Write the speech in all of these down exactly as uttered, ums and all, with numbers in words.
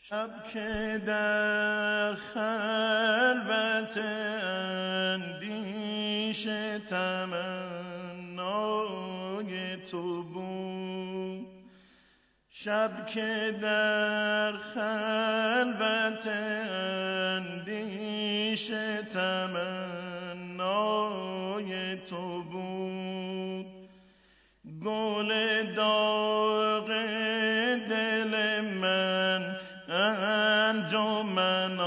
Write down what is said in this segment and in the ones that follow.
شب که در خلوت اندیشه تمنای تو بود، شب که در خلوت اندیشه تمنای تو بود، گل داغ دل من انجمن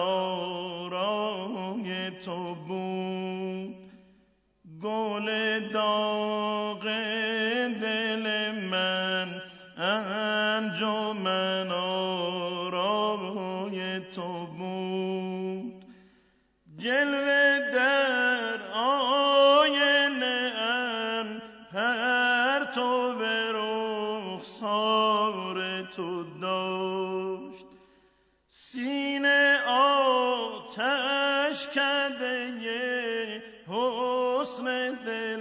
آرای تو بود، گل داغ دل من انجمن آرای تو بود، جلوه در آینه ام پرتو به رخسار تو داشت، سینه آتش کرده حسن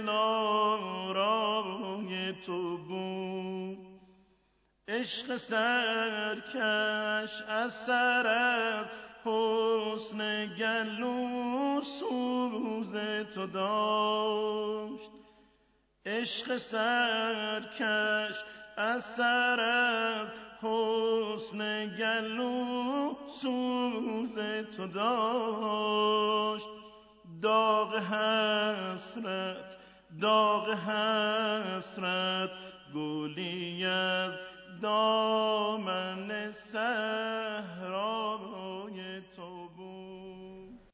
دلارای تو بود، عشق سرکش اثر از حسن گلو سوز تو داشت، عشق سرکش اثر از حسن گلو سوز تو داشت، داغ حسرت داغ حسرت گلی از دامن صحرا